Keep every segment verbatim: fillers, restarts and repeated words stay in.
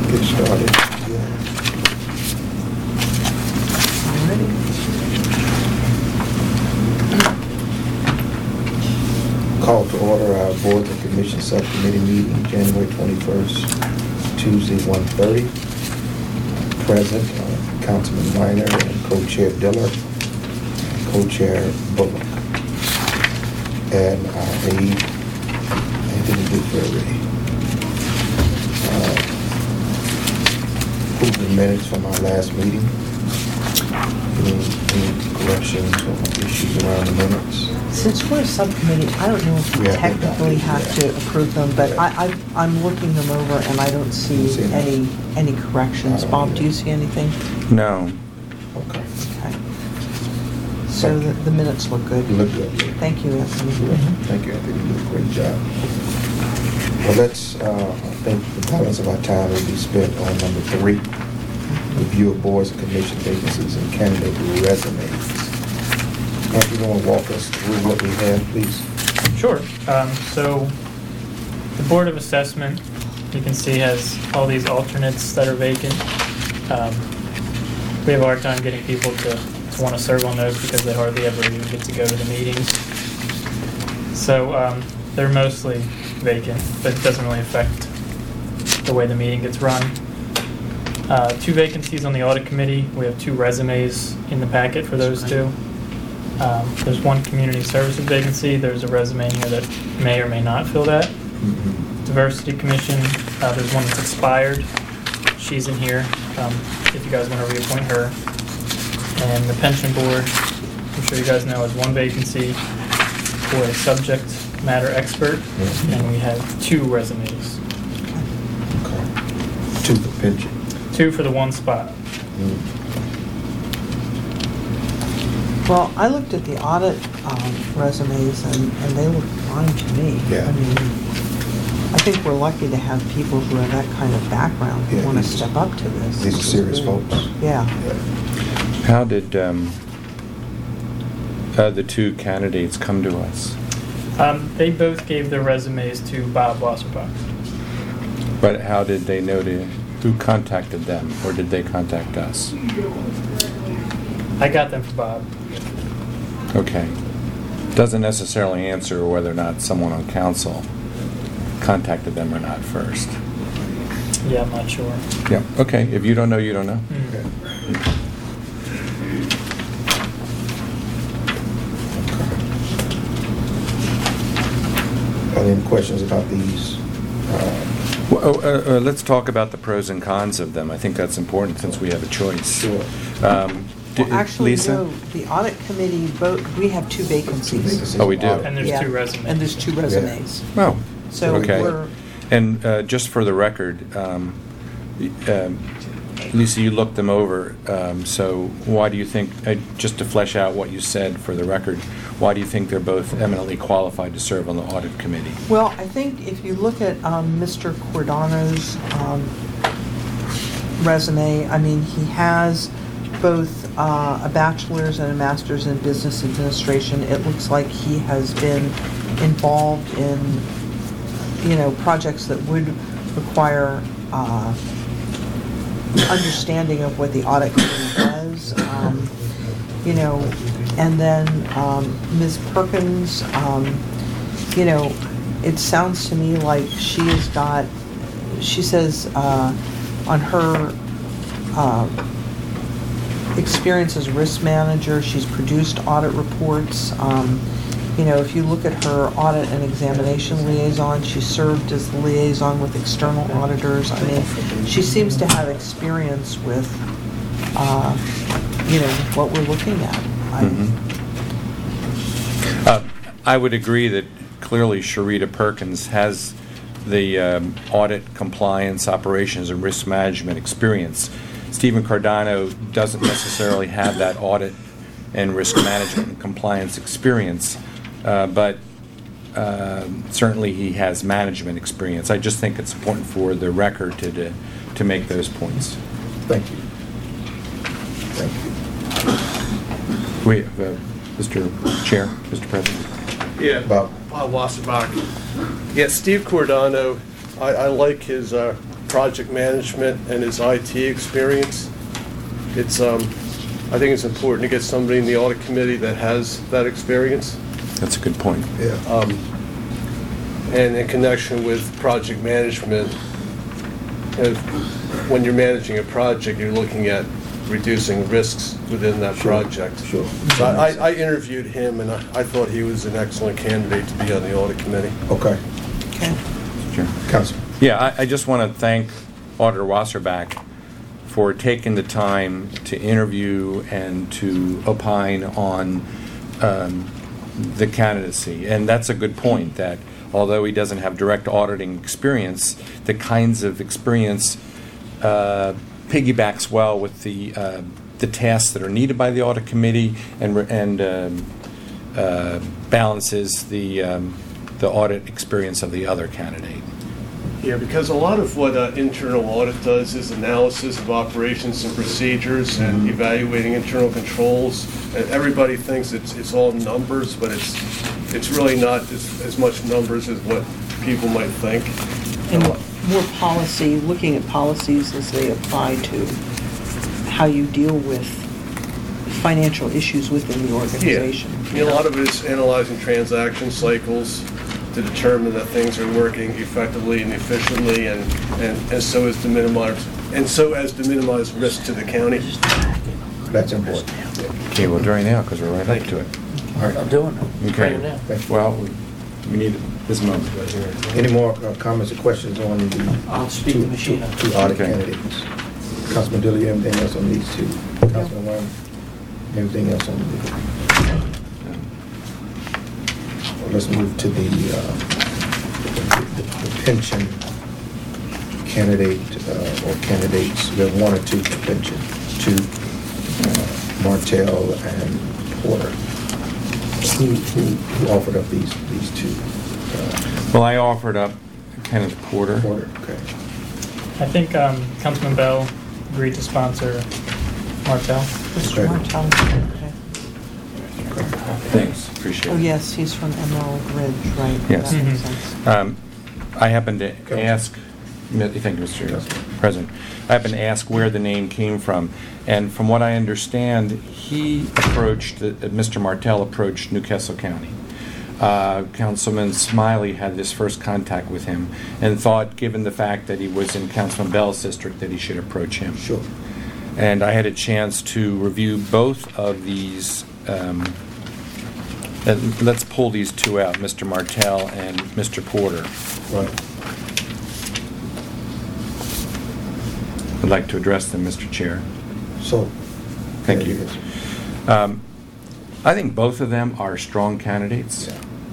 Get started. Yeah. Call to order our Board and Commission Subcommittee meeting, January twenty-first, Tuesday, one thirty. Present, uh, Councilman Minor and Co-Chair Diller, Co-Chair Bullock, and our aide, Anthony Dufresne. Uh, Approve the minutes from our last meeting. Any, any corrections or issues around the minutes? Since we're a subcommittee, I don't know if we Yeah, technically yeah. have to approve them, but Yeah. I, I, I'm looking them over and I don't see See that? any, any corrections. I don't Bob, do you either. see anything? No. Okay. Okay. So the, the minutes look good. You look good. Yeah. Thank you, Anthony. Thank you, Anthony. You did a great job. Well, let's, uh, I think the balance of our time will be spent on number three, review of boards and commission vacancies and candidate resumes. Anthony, you want to walk us through what we have, please? Sure. Um, so the Board of Assessment, you can see, has all these alternates that are vacant. Um, we have a hard time getting people to, to want to serve on those because they hardly ever even get to go to the meetings. So um, they're mostly vacant, but it doesn't really affect the way the meeting gets run. Uh, two vacancies on the Audit Committee. We have two resumes in the packet for those two. Um, there's one community services vacancy. There's a resume here that may or may not fill that. Mm-hmm. Diversity Commission, uh, there's one that's expired. She's in here, um, if you guys want to reappoint her. And the Pension Board, I'm sure you guys know, has one vacancy for a subject matter expert, Mhm. and we have two resumes. Okay. To the pension. Two for the one spot. Mm. Well, I looked at the audit um, resumes and, and they look fine to me. Yeah. I mean, I think we're lucky to have people who have that kind of background who Yeah, want to these- step up to this. These are serious folks. Yeah. Yeah. How did um, uh, the two candidates come to us? Um, they both gave their resumes to Bob Wasserbach. But how did they know to, who contacted them, or did they contact us? I got them for Bob. Okay. Doesn't necessarily answer whether or not someone on council contacted them or not first. Yeah, I'm not sure. Yeah, okay. If you don't know, you don't know. Mm. Okay. Are there any questions about these? Uh, Well, oh, uh, uh, let's talk about the pros and cons of them. I think that's important since we have a choice. Sure. Um, d- Well, actually, Lisa? no, the audit committee vote, we have two vacancies. vacancies Oh, we in do. audit. And there's Yeah. two resumes. And there's two resumes. Oh, So okay. we're, And uh, just for the record, um, y- um, Lisa, you looked them over, um, so why do you think, uh, just to flesh out what you said for the record, why do you think they're both eminently qualified to serve on the audit committee? well, I think if you look at um, Mister Cordano's um, resume, I mean, he has both uh, a bachelor's and a master's in business administration. It looks like he has been involved in, you know, projects that would require uh, understanding of what the audit committee does. Um, you know, and then um, Miz Perkins, um, you know, it sounds to me like she has got, she says uh, on her uh, experience as risk manager, she's produced audit reports. Um, you know, if you look at her audit and examination liaison, she served as the liaison with external auditors. I mean, she seems to have experience with, uh, you know, what we're looking at. I, Mhm. Uh, I would agree that clearly Sharita Perkins has the um, audit, compliance, operations, and risk management experience. Stephen Cardano doesn't necessarily have that audit and risk management and compliance experience, uh, but uh, certainly he has management experience. I just think it's important for the record to to, to make those points. Thank you. Thank you. We have, uh, Mister Chair, Mister President. Yeah, Bob. Bob Wasserbach. Yeah, Steve Cordano, I, I like his uh, project management and his I T experience. It's, um, I think it's important to get somebody in the audit committee that has that experience. That's a good point. Yeah. Um, and in connection with project management, if, when you're managing a project, you're looking at reducing risks within that Sure, project. sure. So I, I interviewed him, and I, I thought he was an excellent candidate to be on the audit committee. Okay. Okay. Sure. Councilman. Yeah, I, I just want to thank Auditor Wasserback for taking the time to interview and to opine on um, the candidacy. And that's a good point, that although he doesn't have direct auditing experience, the kinds of experience uh, piggybacks well with the uh, the tasks that are needed by the audit committee, and and um, uh, balances the um, the audit experience of the other candidate. Yeah, because a lot of what uh, internal audit does is analysis of operations and procedures and evaluating internal controls. And everybody thinks it's it's all numbers, but it's it's really not as, as much numbers as what people might think. And more policy, looking at policies as they apply to how you deal with financial issues within the Yeah, organization. I mean, a lot of it is analyzing transaction cycles to determine that things are working effectively and efficiently, and, and, and so as to minimize and so as to minimize risk to the county. That's important. Okay, we'll draw now because we're right up Thank to it. All right. I'm doing it. Okay. Right now. Thank you. Well, we- we need this moment right here. Any more uh, comments or questions on the I'll speak two, the machine two, up. two audit Okay. candidates? Councilman Dilley, anything else on these two? Councilman Wyman, anything else on the? Well, let's move to the, uh, the, the pension candidate uh, or candidates. We have one or two for pension. Two, uh, Martell and Porter. Who, who, who offered up these these two? Uh, Well, I offered up Kenneth Porter. Porter, okay. I think um, Councilman Bell agreed to sponsor Martell. Mister Okay. Martell, okay. Thanks, appreciate it. Oh, yes, he's from Emerald Ridge, right? Yes. That makes Mhm. sense. Um, I happened to Okay. ask, thank you, Mister Yes. President. I happened to ask where the name came from, and from what I understand, he approached, uh, Mister Martell approached Newcastle County. Uh, Councilman Smiley had this first contact with him and thought, given the fact that he was in Councilman Bell's district, that he should approach him. Sure. And I had a chance to review both of these. Um, and let's pull these two out, Mister Martell and Mister Porter. Right. I'd like to address them, Mister Chair. So. Thank there you. it is. Um, I think both of them are strong candidates.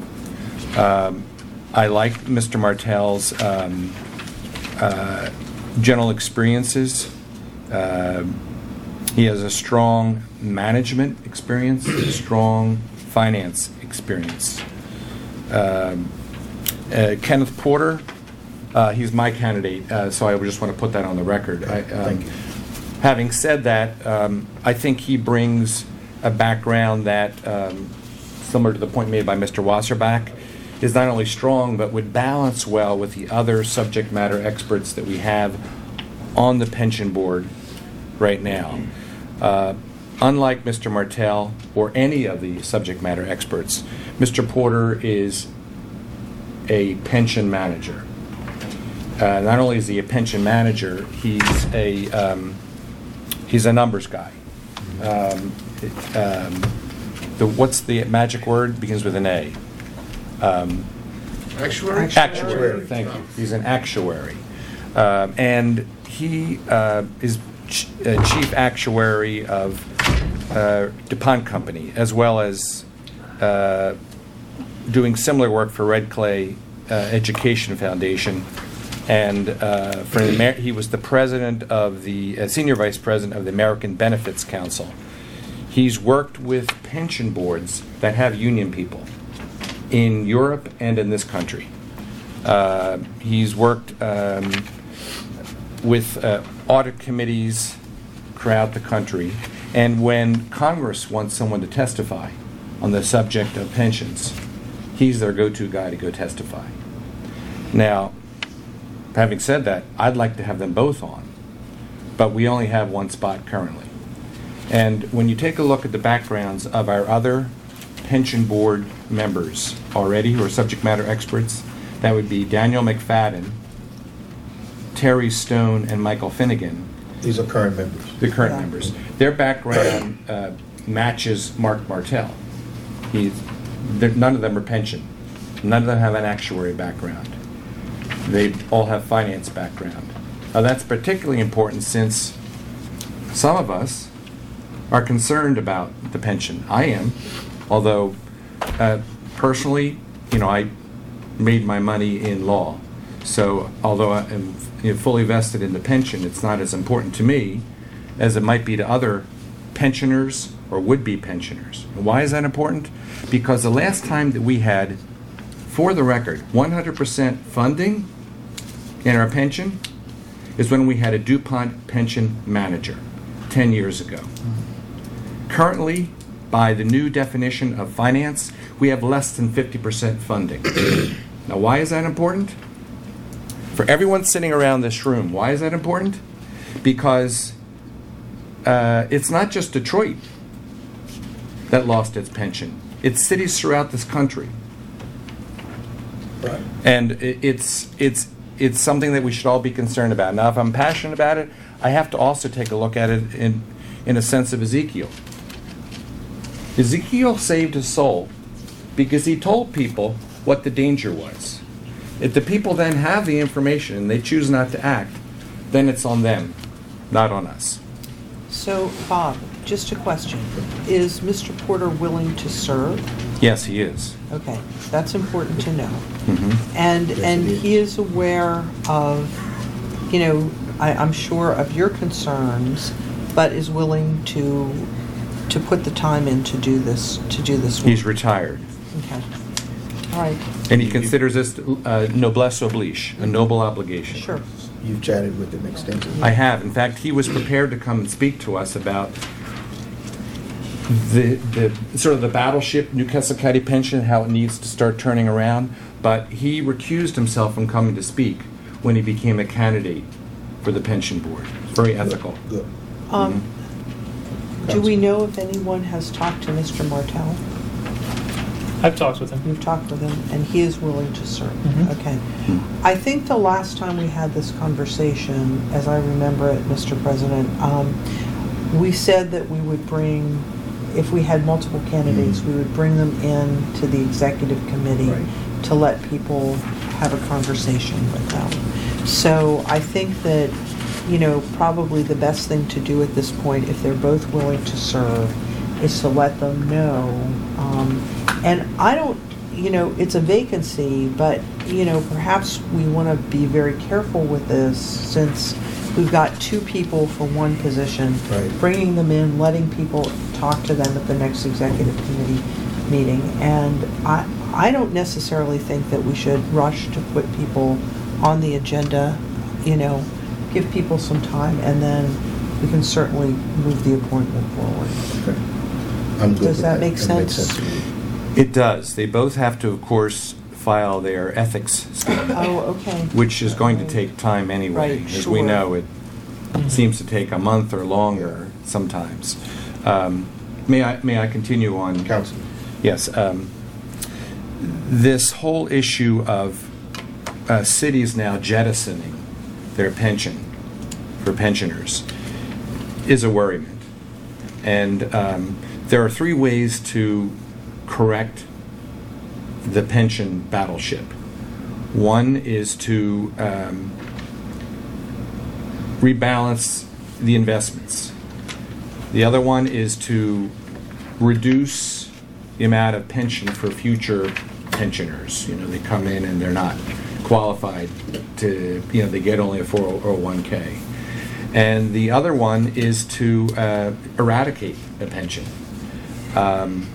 Um, I like Mister Martell's um, uh, general experiences. Uh, he has a strong management experience, a strong finance experience. Um, uh, Kenneth Porter, uh, he's my candidate, uh, so I just want to put that on the record. I, um, Thank you. Having said that, um, I think he brings a background that, um, similar to the point made by Mister Wasserback, is not only strong, but would balance well with the other subject matter experts that we have on the pension board right now. Uh, unlike Mister Martell or any of the subject matter experts, Mister Porter is a pension manager. Uh, not only is he a pension manager, he's a um, he's a numbers guy. Um, it, um, the what's the magic word? Begins with an A. Um, Actuary? Actuary, thank you. He's an actuary. Uh, and he uh, is ch- uh, chief actuary of uh, DuPont Company, as well as uh, doing similar work for Red Clay uh, Education Foundation. And uh, for the Amer- he was the president of the, uh, senior vice president of the American Benefits Council. He's worked with pension boards that have union people in Europe and in this country. Uh, he's worked um, with uh, audit committees throughout the country, and when Congress wants someone to testify on the subject of pensions, he's their go-to guy to go testify. Now, having said that, I'd like to have them both on, but we only have one spot currently. And when you take a look at the backgrounds of our other pension board members already, who are subject matter experts, that would be Daniel McFadden, Terry Stone, and Michael Finnegan, These are current members. the current Yeah. members. Their background uh, matches Mark Martell. He's, they're- none of them are pension. None of them have an actuary background. They all have finance background. Now, that's particularly important since some of us are concerned about the pension. I am, although uh, personally, you know, I made my money in law. So although I am, you know, fully vested in the pension, it's not as important to me as it might be to other pensioners or would-be pensioners. And why is that important? Because the last time that we had, for the record, one hundred percent funding in our pension is when we had a DuPont pension manager ten years ago. Currently, by the new definition of finance, we have less than fifty percent funding. Now, why is that important? For everyone sitting around this room, why is that important? Because uh, it's not just Detroit that lost its pension. It's cities throughout this country. Right. And i- it's, it's, it's something that we should all be concerned about. Now, if I'm passionate about it, I have to also take a look at it in, in a sense of Ezekiel. Ezekiel saved his soul because he told people what the danger was. If the people then have the information and they choose not to act, then it's on them, not on us. So, Bob, just a question. Is Mister Porter willing to serve? Yes, he is. Okay, that's important to know. Mhm. And, Yes, and he is. he is aware of, you know, I, I'm sure of your concerns, but is willing to, to put the time in to do this, to do this work. He's retired. Okay. All right, And he considers this uh, noblesse oblige, a noble obligation. sure. You've chatted with him extensively. I have. In fact, he was prepared to come and speak to us about the, the sort of the battleship Newcastle County pension, how it needs to start turning around. But he recused himself from coming to speak when he became a candidate for the pension board. Very ethical. Good. Um, Mm-hmm. do we know if anyone has talked to Mister Martell? I've talked with him. You've talked with him, and he is willing to serve. Mhm. Okay. I think the last time we had this conversation, as I remember it, Mister President, um, we said that we would bring, if we had multiple candidates, we would bring them in to the executive committee Right. to let people have a conversation with them. So I think that, you know, probably the best thing to do at this point, if they're both willing to serve, is to let them know. Um, and I don't, you know, it's a vacancy, but, you know, perhaps we want to be very careful with this since we've got two people for one position. Right. Bringing them in, letting people talk to them at the next executive committee meeting. And I, I don't necessarily think that we should rush to put people on the agenda, you know, give people some time, and then we can certainly move the appointment forward. Okay. I'm good Does with that make That sense? makes sense to me. It does. They both have to, of course, file their ethics statement, Oh, okay. which is going to take time anyway. Right, As we sure. know, it seems to take a month or longer sometimes. Um, May I, may I continue on? Council. Yes. um, This whole issue of uh, cities now jettisoning their pension for pensioners is a worriment. And um, there are three ways to correct the pension battleship. One is to um, rebalance the investments. The other one is to reduce the amount of pension for future pensioners. You know, they come in and they're not qualified to, you know, they get only a four oh one k. And the other one is to uh, eradicate the pension. Um,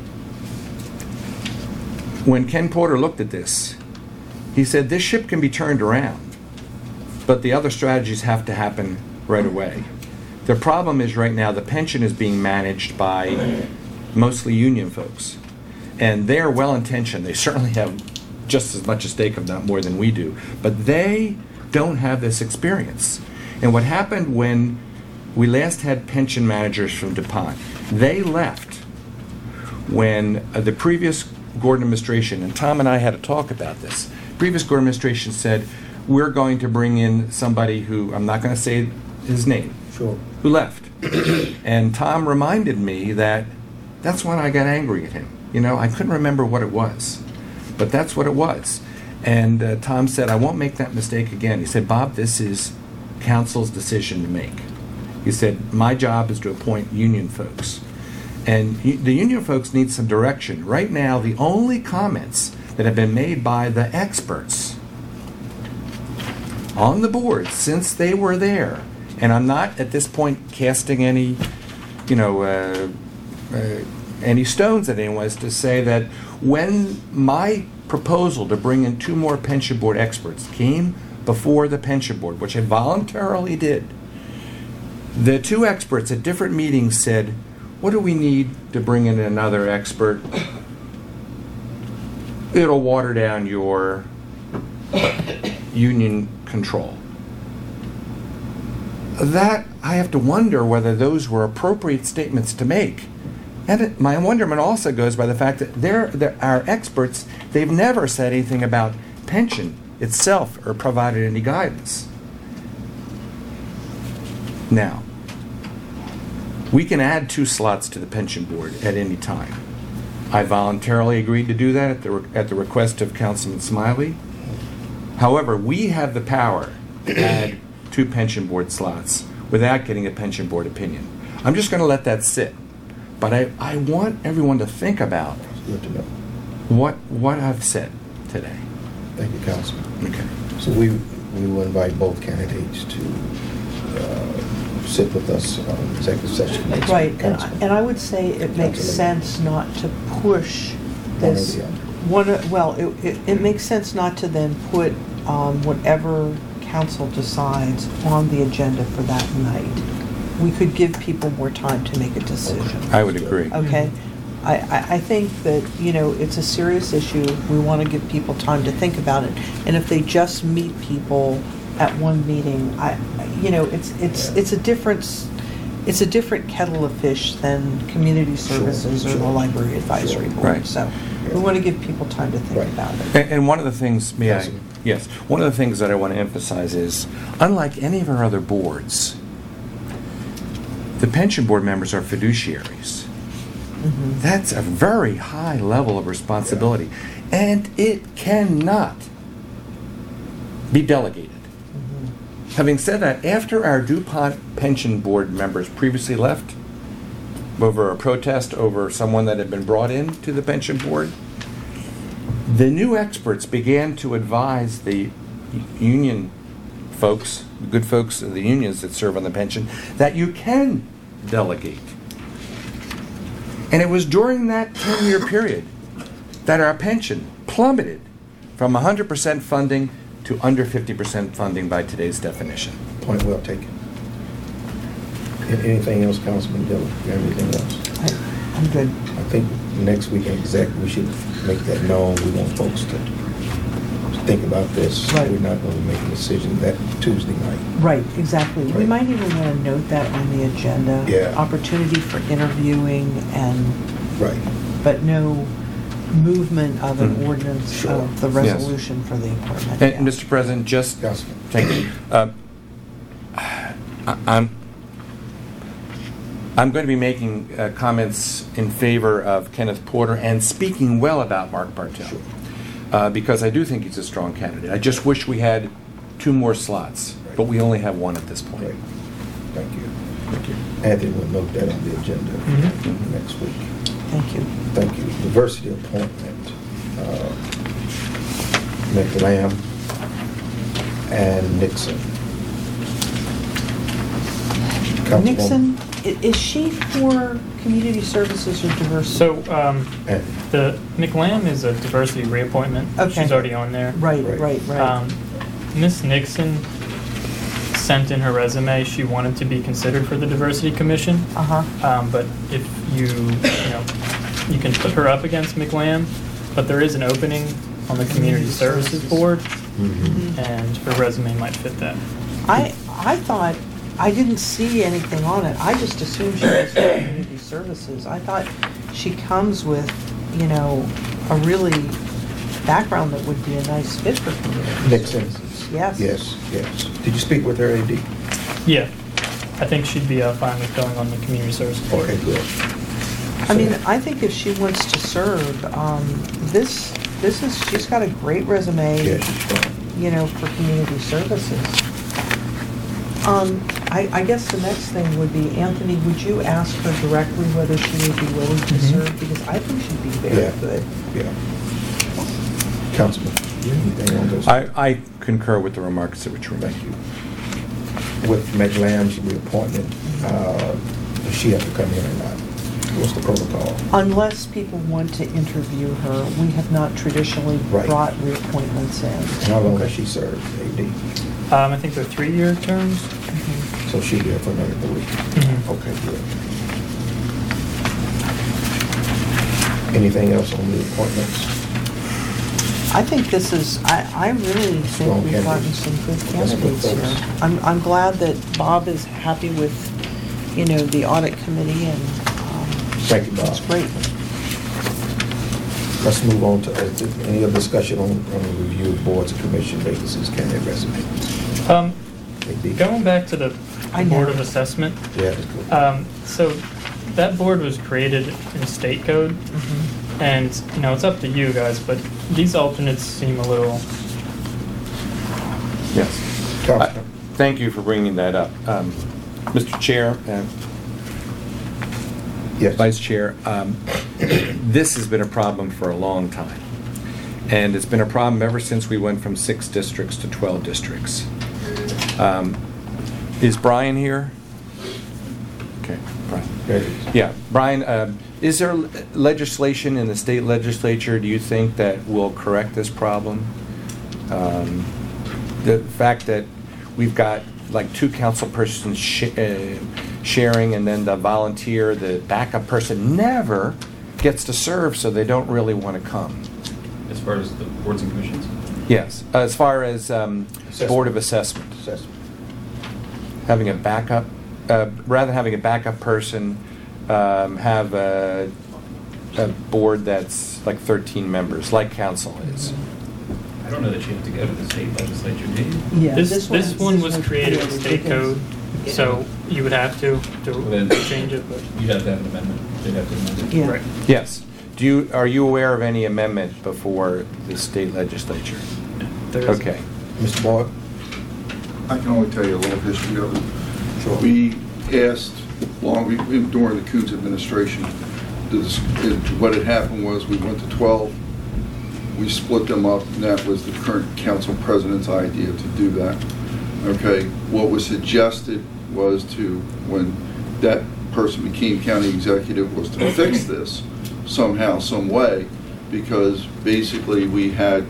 when Ken Porter looked at this, he said this ship can be turned around, but the other strategies have to happen right away. The problem is right now the pension is being managed by mostly union folks. And they are well-intentioned. They certainly have just as much a stake, if not more than we do. But they don't have this experience. And what happened when we last had pension managers from DuPont, they left when uh, the previous Gordon administration, and Tom and I had a talk about this, previous Gordon administration said, we're going to bring in somebody who, I'm not going to say his name, Sure. who left. And Tom reminded me that that's when I got angry at him. You know, I couldn't remember what it was, but that's what it was. And uh, Tom said, I won't make that mistake again. He said, Bob, this is council's decision to make. He said, my job is to appoint union folks. And y- the union folks need some direction. Right now, the only comments that have been made by the experts on the board since they were there, and I'm not at this point casting any, you know, uh, uh, any stones at anyone, is to say that when my proposal to bring in two more pension board experts came before the pension board, which I voluntarily did, the two experts at different meetings said, what do we need to bring in another expert? It'll water down your union control. That, I have to wonder whether those were appropriate statements to make. And it, my wonderment also goes by the fact that they're, they're our experts, they've never said anything about pension itself or provided any guidance. Now, we can add two slots to the pension board at any time. I voluntarily agreed to do that at the, re- at the request of Councilman Smiley. However, we have the power to add two pension board slots without getting a pension board opinion. I'm just going to let that sit. But I, I want everyone to think about Good to know. what what I've said today. Thank you, Councilman. Okay. So we, we will invite both candidates to uh, sit with us on executive session next Right, week. and I, Councilman. and I would say it makes Councilman. sense not to push One or this. the other. One, o- well, it, it, it makes sense not to then put um, whatever council decides on the agenda for that night. We could give people more time to make a decision. I would agree. Okay? I, I, I think that, you know, it's a serious issue. We want to give people time to think about it. And if they just meet people at one meeting, I, I- you know, it's, it's, it's a difference, it's a different kettle of fish than community services or the sure. library advisory Sure. board. Right. So we want to give people time to think Right. about it. And, and one of the things, may I, Councilman. yes, one of the things that I want to emphasize is, unlike any of our other boards, the pension board members are fiduciaries. Mhm. That's a very high level of responsibility, and it cannot be delegated. Mhm. Having said that, after our DuPont pension board members previously left over a protest over someone that had been brought in to the pension board, the new experts began to advise the union folks, the good folks of the unions that serve on the pension, that you can delegate. And it was during that ten-year period that our pension plummeted from one hundred percent funding to under fifty percent funding by today's definition. Point well taken. A- Anything else, Councilman Dillon? You have anything else? I, I'm good. I think next week in exec, we should make that known. We want folks to think about this. Right. We're not going to make a decision that Tuesday night. Right, exactly. We Right. might even want to note that on the agenda. Yeah. Opportunity for interviewing and, Right. but no movement of an Mhm. ordinance Sure. of the Yes. resolution for the appointment. And, yeah. Mister President, just, Councilman. thank you. Um, I- I'm, I'm going to be making uh, comments in favor of Kenneth Porter and speaking well about Mark Bartel, Sure. uh, because I do think he's a strong candidate. I just wish we had two more slots, but we only have one at this point. Great. Thank you. Thank you. Anthony will note that on the agenda Mhm. next week. Thank you. Thank you. Diversity appointment. uh, Nick Lamb and Nixon. Councilwoman Nixon, i- is she for community services or diversity? So, um, Anthony. the, Nick Lamb is a diversity reappointment. Okay. She's already on there. Right, Right. right, right. Um, Miss Nixon sent in her resume. She wanted to be considered for the diversity commission. Uh-huh. Um, but if you, you know, you can put her up against McLam, but there is an opening on the community services board. Mhm. and her resume might fit that. I, I thought, I didn't see anything on it. I just assumed she was for community services. I thought she comes with, you know, a really background that would be a nice fit for community Makes services. sense. Yes. Yes, yes. Did you speak with her, A D? Yeah, I think she'd be uh, fine with going on the community service board. Okay, good. I mean, I think if she wants to serve, um, this, this is, she's got a great resume. Yeah, she's strong. You know, for community services. Um, I, I guess the next thing would be, Anthony, would you ask her directly whether she would be willing to Mhm. serve? Because I think she'd be very Yeah. good. Yeah. Councilman, you have anything on those? I, I concur with the remarks that were made. Thank you. With Meg Lamb's reappointment, uh, does she have to come in or not? What's the protocol? Unless people want to interview her, we have not traditionally Right. brought reappointments in. How long has she served, A D? Um, I think they're three-year terms. Mhm. So she'll be there for another three? Mhm. Okay, good. Anything else on the appointments? I think this is, I, I really Strong think we've gotten candidates. some good That's good candidates here. folks. I'm, I'm glad that Bob is happy with, you know, the audit committee and, um, Thank you, Bob. it's great. Let's move on to, uh, any other discussion on, on the review of boards and commission vacancies, candidate resume? Um, A D? going back to the I know. Board of Assessment, Yeah, that's good. um, so that board was created in state code, Mhm. and, you know, it's up to you guys, but these alternates seem a little, Yes. Councilman. I- Thank you for bringing that up. Um, Mister Chair, uh, Yes. Vice Chair, um, this has been a problem for a long time. And it's been a problem ever since we went from six districts to twelve districts. Um, Is Brian here? Okay, Brian. There it is. Yeah, Brian, um, is there legislation in the state legislature, do you think, that will correct this problem? Um, The fact that we've got like two council persons sh- uh, sharing, and then the volunteer, the backup person never gets to serve, so they don't really want to come. As far as the boards and commissions? Yes, as far as um, Board of Assessment. Assessment. Having a backup, uh, rather than having a backup person, um, have a, a board that's like thirteen members, like council is. I don't know that you have to go to the state legislature, do you? Yeah, this, this one was created in created state because- code, so you would have to, Then- to change it, but. You'd have to have an amendment. They'd have to amend it. Yeah. Right. Yes. Do you, are you aware of any amendment before the state legislature? There is- Okay. Mister Boyd? I can only tell you a little history of it. Sure. We asked, long, we- we- during the Coons administration, this- it- what had happened was we went to twelve, we split them up, and that was the current council president's idea to do that. Okay, what was suggested was to, when that person became county executive, was to fix this somehow, some way, because basically we had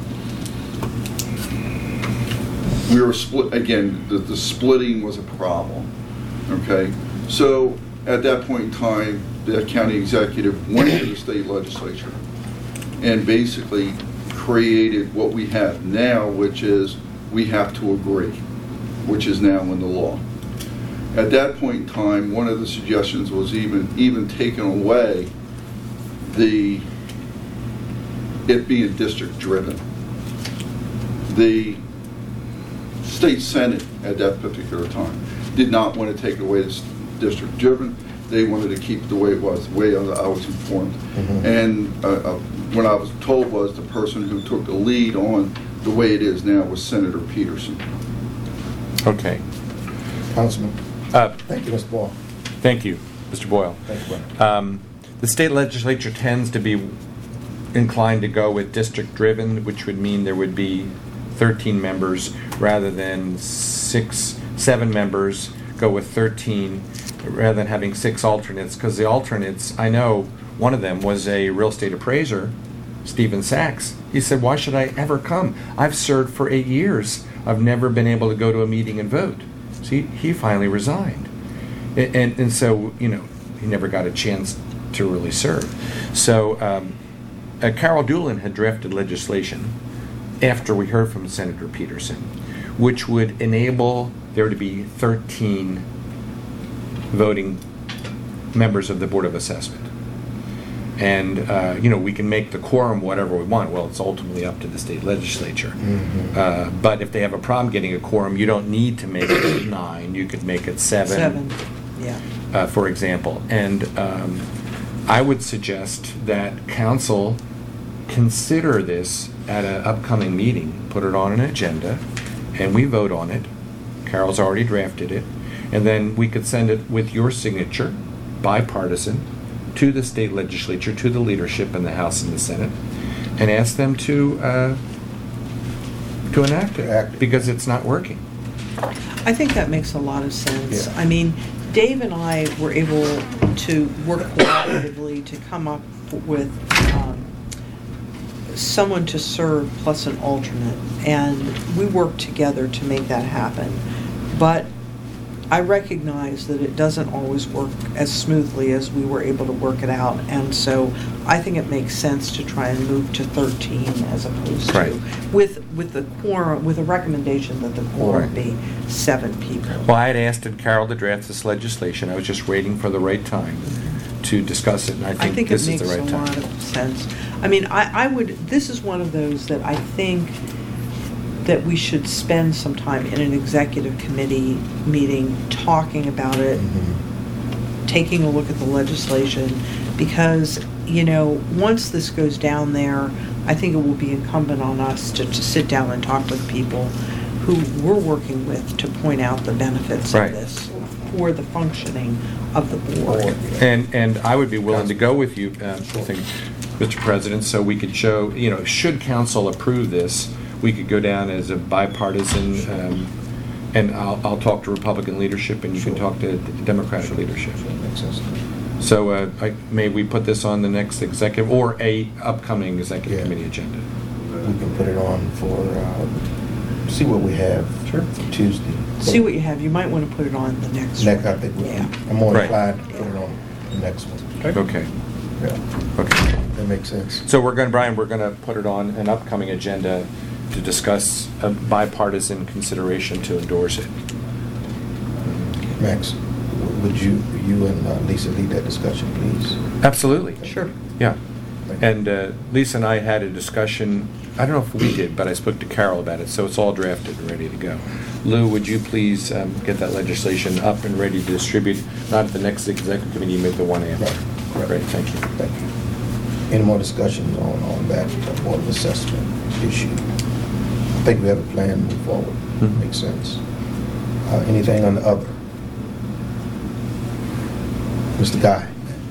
we were split, again, the, the splitting was a problem, okay? So, at that point in time, the county executive went to the state legislature and basically created what we have now, which is we have to agree, which is now in the law. At that point in time, one of the suggestions was even, even taking away the, it being district driven. The state senate at that particular time did not want to take away this district driven. They wanted to keep it the way it was, the way I was informed. Mhm. And uh, uh, what I was told was the person who took the lead on the way it is now was Senator Peterson. Okay. Councilman? Uh, Thank you, Mister Boyd. Thank you, Mister Boyle. Thank you, Brian. Um, The state legislature tends to be inclined to go with district-driven, which would mean there would be thirteen members rather than six, seven members, go with thirteen, rather than having six alternates, because the alternates, I know one of them was a real estate appraiser, Stephen Sachs. He said, why should I ever come? I've served for eight years. I've never been able to go to a meeting and vote. So he, he finally resigned. And, and, and so, you know, he never got a chance to really serve. So um, uh, Carol Doolin had drafted legislation after we heard from Senator Peterson, which would enable there to be thirteen voting members of the Board of Assessment. And, uh, you know, we can make the quorum whatever we want. Well, it's ultimately up to the state legislature. Mhm. Uh, but if they have a problem getting a quorum, you don't need to make it nine. You could make it seven, Seven, yeah. Uh, for example. And um, I would suggest that council consider this at an upcoming meeting, put it on an agenda, and we vote on it. Carol's already drafted it. And then we could send it with your signature, bipartisan, to the state legislature, to the leadership in the House and the Senate, and ask them to uh, to enact it, Act. because it's not working. I think that makes a lot of sense. Yeah. I mean, Dave and I were able to work collaboratively to come up with um, someone to serve plus an alternate, and we worked together to make that happen. But I recognize that it doesn't always work as smoothly as we were able to work it out, and so I think it makes sense to try and move to thirteen as opposed Right. to, with, with the quorum, with a recommendation that the quorum Right. be seven people. Well, I had asked Carol to draft this legislation. I was just waiting for the right time to discuss it, and I I think think this it is makes the a right lot time. of sense. I mean, I, I would, this is one of those that I think that we should spend some time in an executive committee meeting talking about it, Mhm. taking a look at the legislation, because, you know, once this goes down there, I think it will be incumbent on us to, to sit down and talk with people who we're working with to point out the benefits Right. of this for the functioning of the board. Board. And, and I would be willing to go with you, uh, I think, Mister President, so we could show, you know, should council approve this, we could go down as a bipartisan, um, and I'll, I'll talk to Republican leadership, and you can talk to Democratic leadership. Sure, makes sense. So uh, I- may we put this on the next executive, or a upcoming executive Yeah. committee agenda? We can put it on for, uh, see what we have Sure. for Tuesday. See what you have, you might want to put it on the next one. Next, I think, we- Yeah. I'm more Right. inclined to put it on the next one. Okay, Yeah, okay. that makes sense. So we're going, Brian, we're going to put it on an upcoming agenda to discuss a bipartisan consideration to endorse it. Max, w- would you, you and uh, Lisa lead that discussion, please? Absolutely. Sure. Yeah. Thank you. And uh, Lisa and I had a discussion, I don't know if we did, but I spoke to Carol about it, so it's all drafted and ready to go. Lou, would you please um, get that legislation up and ready to distribute, not at the next executive committee, but the one after? Right, right. Great, thank you. Thank you. Any more discussions on, on that uh, Board of Assessment issue? I think we have a plan to move forward. Mhm. Makes sense. Uh, Anything on the other? Mister Guy?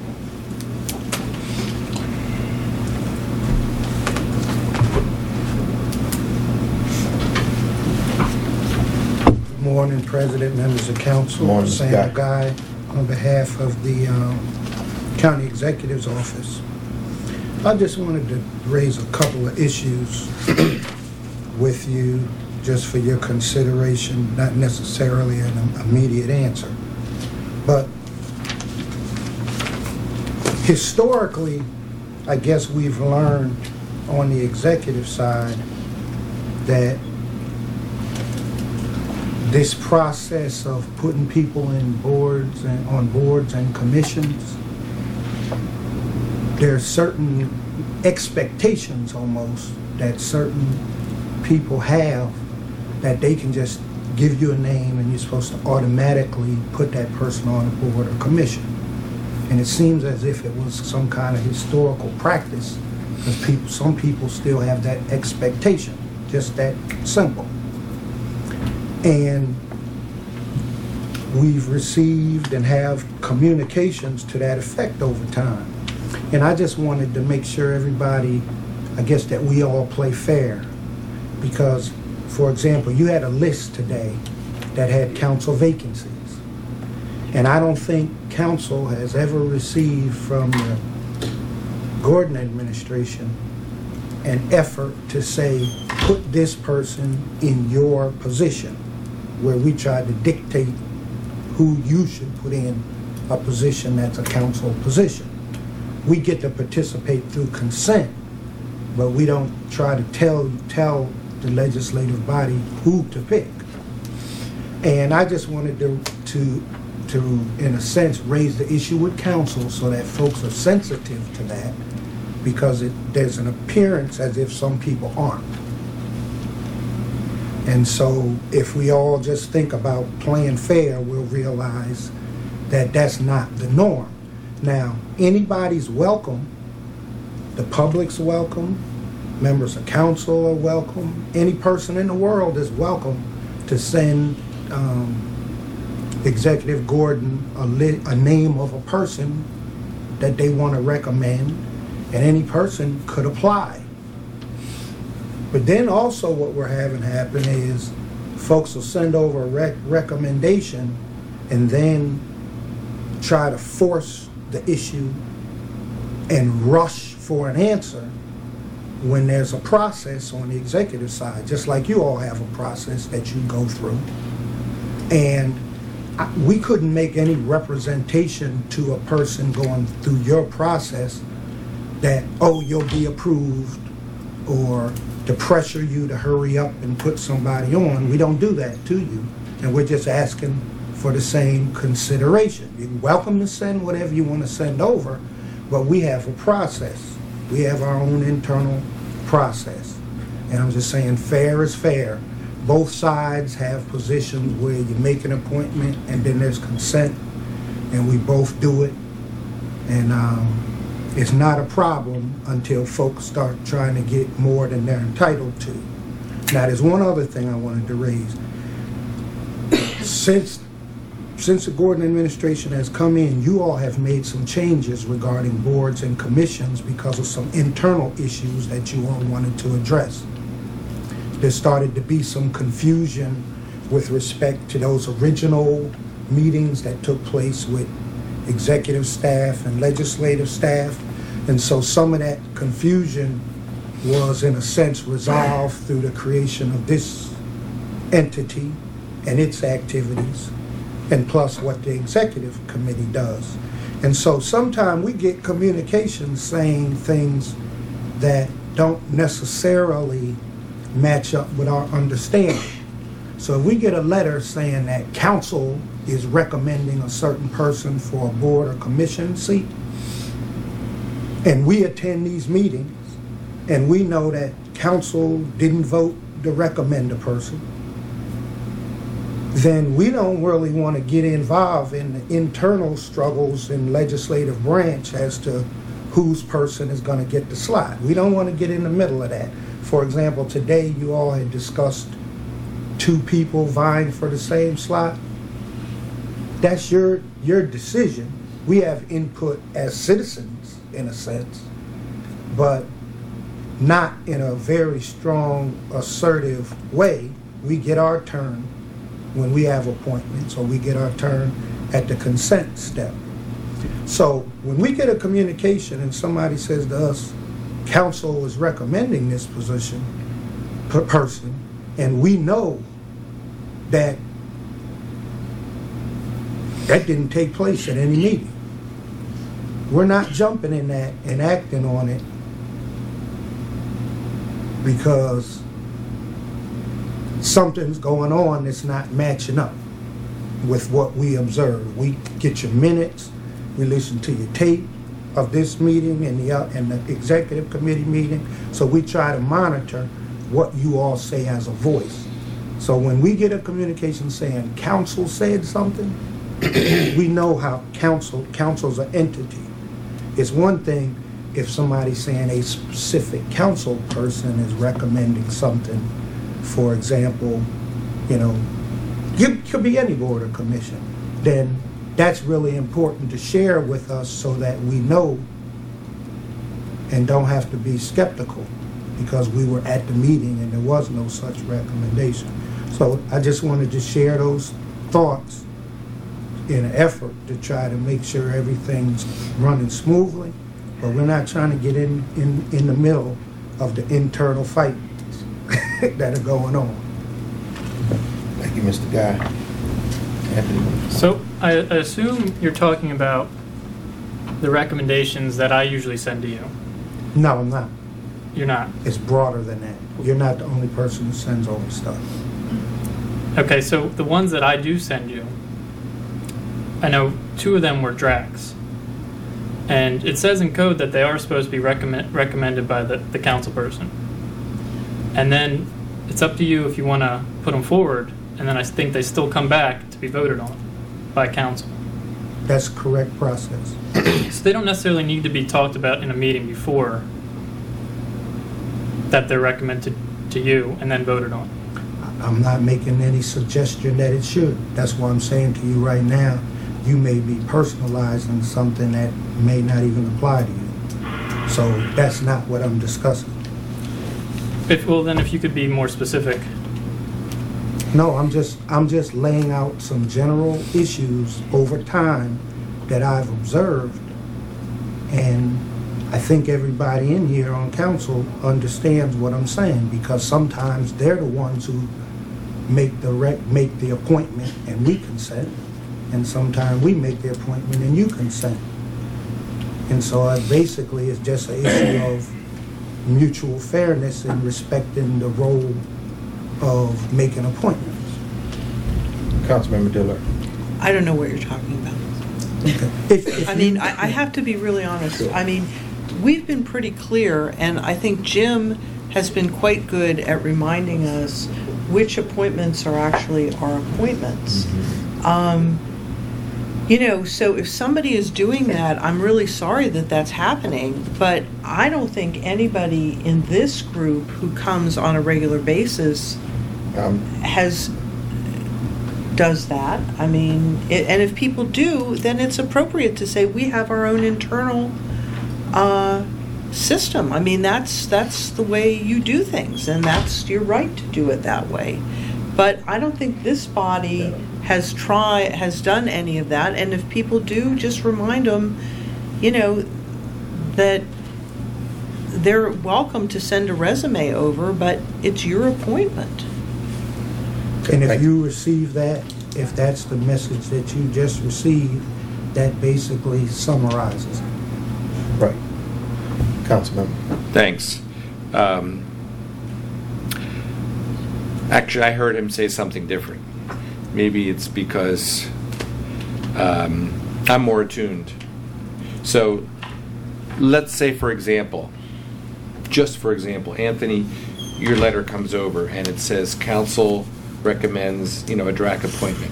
Morning, President, members of council. Morning, Mister Sam Guy. Guy, on behalf of the um, County Executive's Office. I just wanted to raise a couple of issues with you, just for your consideration, not necessarily an immediate answer. But historically, I guess we've learned on the executive side that this process of putting people in boards and on boards and commissions, there are certain expectations almost that certain people have, that they can just give you a name and you're supposed to automatically put that person on a board or commission. And it seems as if it was some kind of historical practice, because people, some people still have that expectation, just that simple. And we've received and have communications to that effect over time. And I just wanted to make sure everybody, I guess, that we all play fair. Because, for example, you had a list today that had council vacancies. And I don't think council has ever received from the Gordon administration an effort to say, put this person in your position, where we tried to dictate who you should put in a position that's a council position. We get to participate through consent, but we don't try to tell, tell the legislative body who to pick. And I just wanted to, to, to, in a sense, raise the issue with council so that folks are sensitive to that, because it, there's an appearance as if some people aren't. And so if we all just think about playing fair, we'll realize that that's not the norm. Now, anybody's welcome. The public's welcome. Members of council are welcome. Any person in the world is welcome to send um, Executive Gordon a, li a name of a person that they want to recommend, and any person could apply. But then also what we're having happen is folks will send over a rec recommendation and then try to force the issue and rush for an answer when there's a process on the executive side, just like you all have a process that you go through. And I, we couldn't make any representation to a person going through your process that, oh, you'll be approved, or to pressure you to hurry up and put somebody on. We don't do that to you, and we're just asking for the same consideration. You're welcome to send whatever you want to send over, but we have a process. We have our own internal process. And I'm just saying fair is fair. Both sides have positions where you make an appointment and then there's consent, and we both do it. And um, it's not a problem until folks start trying to get more than they're entitled to. Now, there's one other thing I wanted to raise. Since, since the Gordon administration has come in, you all have made some changes regarding boards and commissions because of some internal issues that you all wanted to address. There started to be some confusion with respect to those original meetings that took place with executive staff and legislative staff. And so some of that confusion was, in a sense, resolved through the creation of this entity and its activities, and plus what the executive committee does. And so sometimes we get communications saying things that don't necessarily match up with our understanding. So if we get a letter saying that council is recommending a certain person for a board or commission seat, and we attend these meetings, and we know that council didn't vote to recommend a person, then we don't really want to get involved in the internal struggles in legislative branch as to whose person is going to get the slot. We don't want to get in the middle of that. For example, today you all had discussed two people vying for the same slot. That's your, your decision. We have input as citizens, in a sense, but not in a very strong, assertive way. We get our turn when we have appointments, or we get our turn at the consent step. So when we get a communication and somebody says to us, council is recommending this position, per person, and we know that that didn't take place at any meeting, we're not jumping in that and acting on it because something's going on that's not matching up with what we observe. We get your minutes, we listen to your tape of this meeting and the, uh, and the executive committee meeting, so we try to monitor what you all say as a voice. So when we get a communication saying council said something, we know how council, council's an entity. It's one thing if somebody's saying a specific council person is recommending something. For example, you know, it could be any board or commission. Then that's really important to share with us so that we know and don't have to be skeptical because we were at the meeting and there was no such recommendation. So I just wanted to share those thoughts in an effort to try to make sure everything's running smoothly, but we're not trying to get in, in, in the middle of the internal fights that are going on. Thank you, Mister Guy. Anthony. So I assume you're talking about the recommendations that I usually send to you. No, I'm not. You're not. It's broader than that. You're not the only person who sends over stuff. Okay, so the ones that I do send you, I know two of them were Drax. And it says in code that they are supposed to be recommend, recommended by the, the council person. And then it's up to you if you want to put them forward, and then I think they still come back to be voted on by council. That's correct process. So they don't necessarily need to be talked about in a meeting before that they're recommended to you and then voted on. I'm not making any suggestion that it should. That's why I'm saying to you right now, you may be personalizing something that may not even apply to you. So that's not what I'm discussing. If, well, then if you could be more specific. No, I'm just, I'm just laying out some general issues over time that I've observed. And I think everybody in here on council understands what I'm saying, because sometimes they're the ones who make the rec, make the appointment and we consent. And sometimes we make the appointment and you consent. And so it basically it's just an issue of mutual fairness and respecting the role of making appointments. Councilmember Dillard. I don't know what you're talking about. Okay. If, if I you- mean, I, I have to be really honest. I mean, we've been pretty clear, and I think Jim has been quite good at reminding us which appointments are actually our appointments. Um, you know, so if somebody is doing that, I'm really sorry that that's happening, but I don't think anybody in this group who comes on a regular basis Um, has does that. I mean, it, and if people do, then it's appropriate to say we have our own internal uh, system. I mean, that's that's the way you do things, and that's your right to do it that way. But I don't think this body has tried has done any of that. And if people do, just remind them, you know, that they're welcome to send a resume over, but it's your appointment. And if you receive that, if that's the message that you just received, that basically summarizes it. right. Councilmember. Thanks. Um, Actually, I heard him say something different. Maybe it's because um, I'm more attuned. So let's say, for example, just for example, Anthony, your letter comes over and it says council recommends, you know, a D R A C appointment.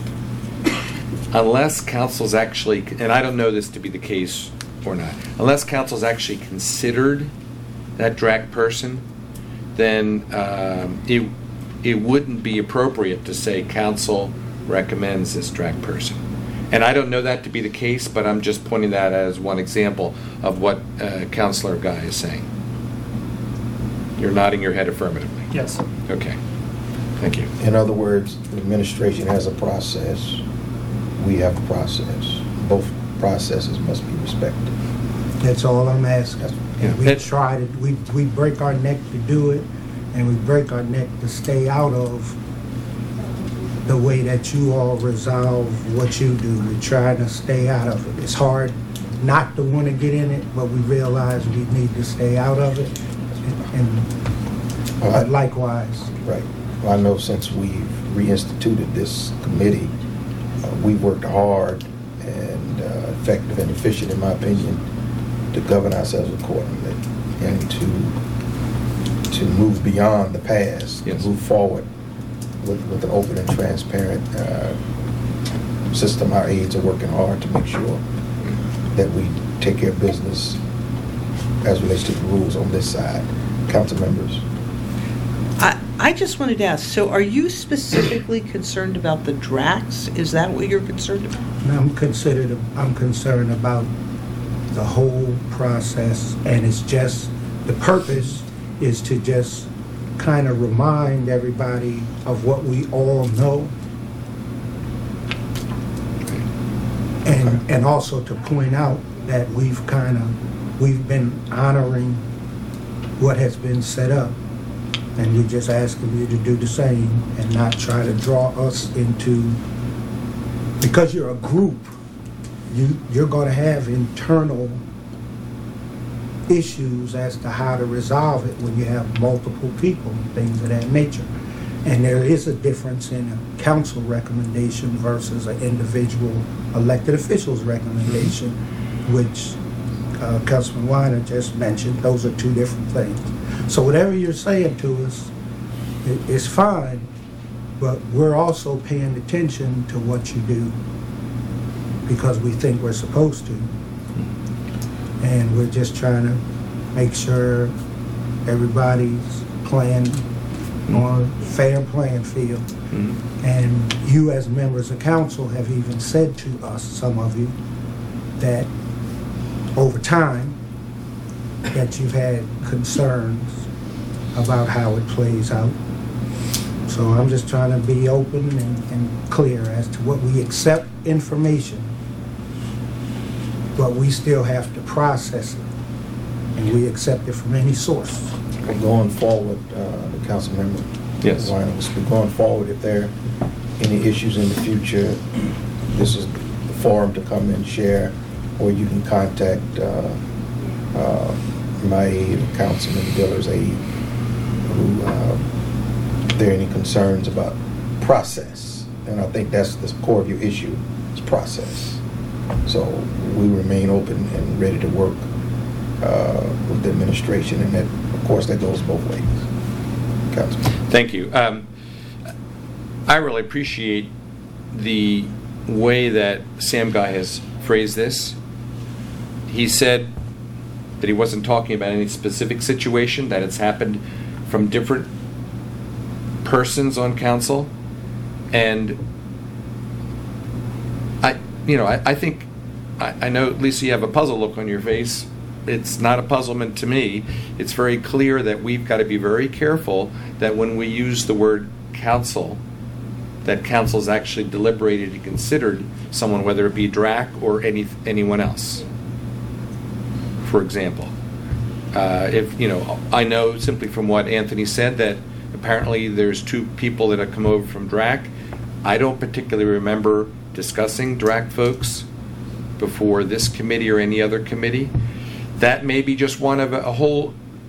Unless council's actually, and I don't know this to be the case or not, unless council's actually considered that D R A C person, then um, it it wouldn't be appropriate to say council recommends this D R A C person. And I don't know that to be the case, but I'm just pointing that as one example of what uh, Councilor Guy is saying. You're nodding your head affirmatively. Yes. Okay. Thank you. In other words, the administration has a process. We have a process. Both processes must be respected. That's all I'm asking. Yeah. And we That- try to, we, we break our neck to do it, and we break our neck to stay out of the way that you all resolve what you do. We try to stay out of it. It's hard not to want to get in it, but we realize we need to stay out of it. And, Well, but I- likewise, Right. Well, I know since we've reinstituted this committee, uh, we've worked hard and uh, effective and efficient, in my opinion, to govern ourselves accordingly and to to move beyond the past, Yes. to move forward with, with an open and transparent uh, system. Our aides are working hard to make sure that we take care of business as relates to the rules on this side. Council members. I, I just wanted to ask, so are you specifically concerned about the D R A Cs? Is that what you're concerned about? and I'm considered, I'm concerned about the whole process, and it's just, the purpose is to just kind of remind everybody of what we all know, and and also to point out that we've kind of, we've been honoring what has been set up, and we're just asking you to do the same and not try to draw us into, because you're a group, you, you're going to have internal issues as to how to resolve it when you have multiple people and things of that nature. And there is a difference in a council recommendation versus an individual elected official's recommendation, which uh, Councilman Weiner just mentioned. Those are two different things. So whatever you're saying to us i- is fine, but we're also paying attention to what you do because we think we're supposed to. And we're just trying to make sure everybody's playing on a fair playing field. Mhm. And you as members of council have even said to us, some of you, that over time, that you've had concerns about how it plays out. So I'm just trying to be open and, and clear as to what we accept information, but we still have to process it, and we accept it from any source. And going forward, uh, the council member, Yes. Weiner, was going forward, if there are any issues in the future, this is the forum to come and share, or you can contact uh, uh, my aide, or Councilman Diller's aide, who, uh, if there are any concerns about process. And I think that's the core of your issue, is process. So we remain open and ready to work uh, with the administration, and that, of course, that goes both ways. Councilman. Thank you. Um, I really appreciate the way that Sam Guy has phrased this. He said that he wasn't talking about any specific situation, that it's happened from different persons on council. And I, you know, I, I think, I, I know, Lisa, you have a puzzled look on your face. It's not a puzzlement to me. It's very clear that we've got to be very careful that when we use the word council, that council is actually deliberated and considered someone, whether it be D R A C or any anyone else. For example, uh, if you know, I know simply from what Anthony said that apparently there's two people that have come over from D R A C. I don't particularly remember discussing D R A C folks before this committee or any other committee. That may be just one of a, a whole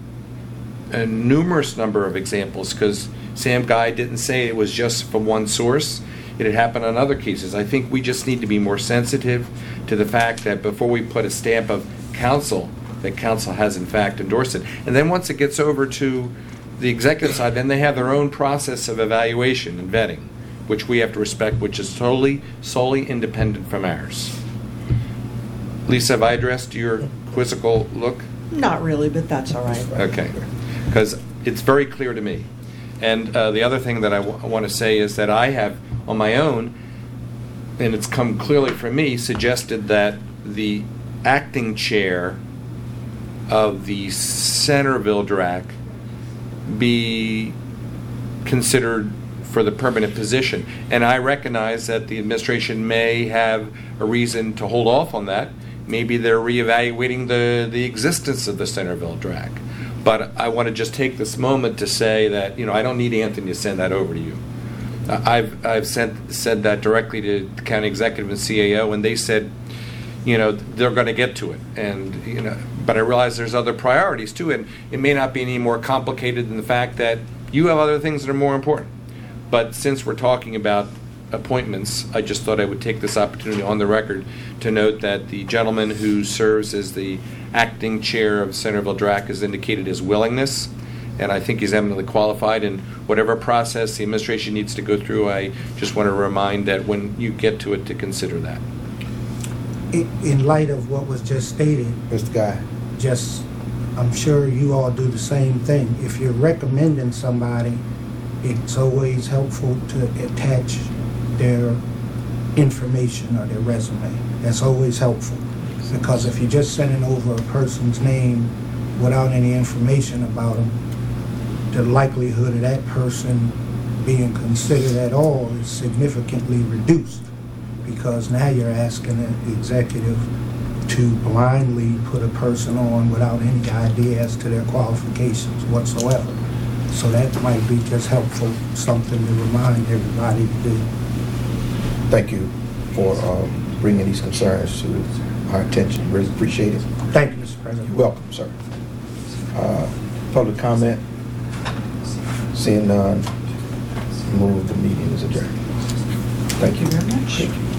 a numerous number of examples, because Sam Guy didn't say it was just from one source. It had happened on other cases. I think we just need to be more sensitive to the fact that before we put a stamp of council, that council has in fact endorsed it. And then once it gets over to the executive side, then they have their own process of evaluation and vetting, which we have to respect, which is totally, solely independent from ours. Lisa, have I addressed your quizzical look? Not really, but that's all right. Okay, because it's very clear to me. And uh, the other thing that I, w- I want to say is that I have, on my own, and it's come clearly from me, suggested that the acting chair of the Centerville D R A C be considered for the permanent position. And I recognize that the administration may have a reason to hold off on that. Maybe they're reevaluating the, the existence of the Centerville D R A C. But I want to just take this moment to say that, you know, I don't need Anthony to send that over to you. Uh, I've I've sent said that directly to the county executive and C A O, and they said, you know, they're going to get to it. And, you know, but I realize there's other priorities too, and it may not be any more complicated than the fact that you have other things that are more important. But since we're talking about appointments, I just thought I would take this opportunity on the record to note that the gentleman who serves as the acting chair of Centerville D R A C has indicated his willingness, and I think he's eminently qualified. And whatever process the administration needs to go through, I just want to remind that when you get to it, to consider that. In in light of what was just stated, Mister Guy. just, I'm sure you all do the same thing. If you're recommending somebody, it's always helpful to attach their information or their resume. That's always helpful. Because if you're just sending over a person's name without any information about them, the likelihood of that person being considered at all is significantly reduced. Because now you're asking the executive to blindly put a person on without any idea as to their qualifications whatsoever. So that might be just helpful, something to remind everybody to do. Thank you for um, bringing these concerns to our attention. Really appreciate it. Thank you, Mister President. You're welcome, sir. Uh, Public comment? Seeing none, move the meeting is adjourned. Thank you. Thank you very much. Thank you.